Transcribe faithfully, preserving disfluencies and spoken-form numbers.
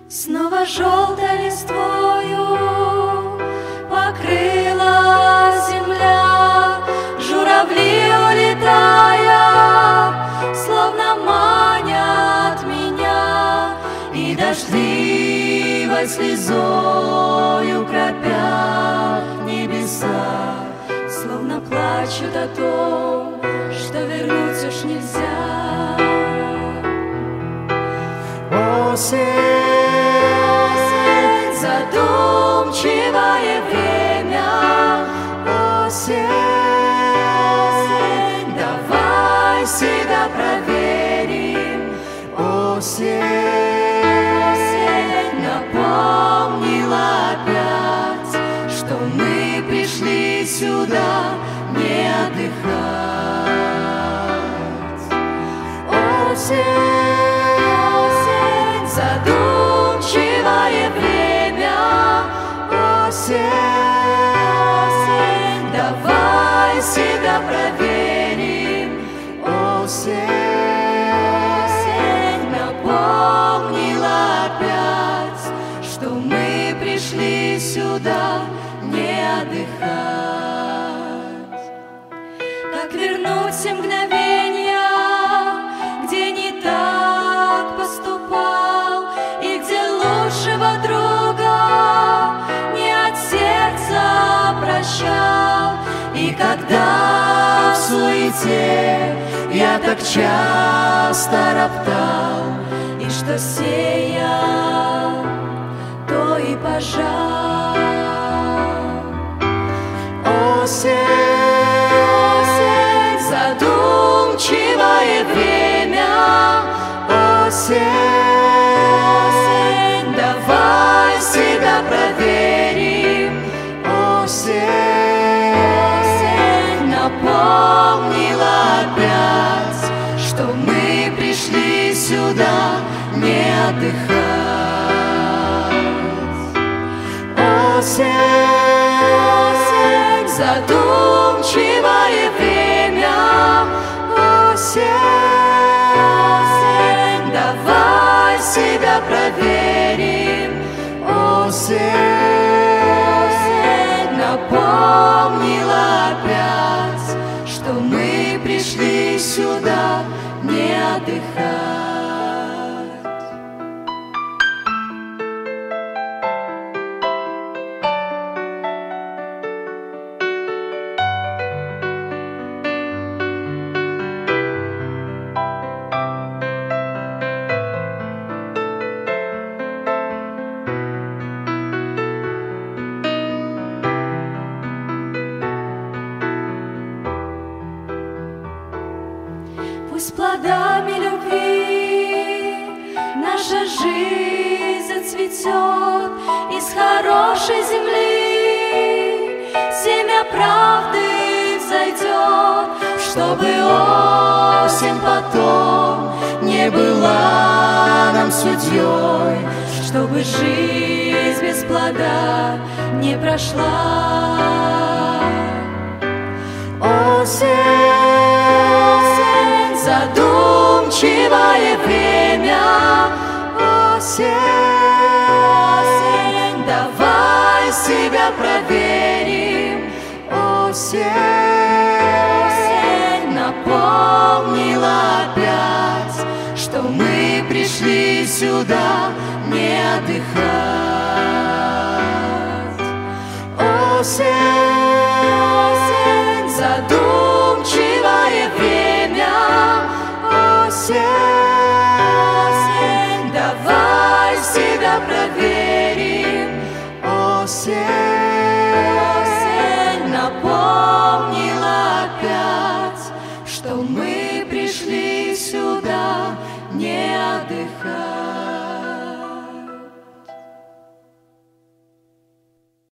Снова желтой листвою покрыла земля, журавли, улетая, словно манят меня, и дождливой слезою кропят небеса, словно плачут о том, что вернуть уж нельзя. Осень, задумчивое время, осень, давай себя проверим. осень, напомнила опять, что мы пришли сюда не отдыхать. осень, задумчивое время, осень, давай себя проверим. осень, напомнила опять, что мы пришли сюда не отдыхать. Как вернуть все мгновения, где не так поступал, и где лучшего друга не от сердца прощал. И когда в суете я так часто роптал, и что сеял, то и пожал. осень, задумчивое время, осень, давай себя проверим. осень, напомнила опять, что мы пришли сюда не отдыхать. осень, задумчивое время, осень, давай себя проверим. осень, напомнила опять, что мы пришли сюда не отдыхать. Пусть плодами любви наша жизнь зацветет, из хорошей земли семя правды взойдет, чтобы осень потом не была нам судьей, чтобы жизнь без плода не прошла. осень, задумчивое время, осень, давай себя проверим. осень, напомнила опять, что мы пришли сюда не отдыхать.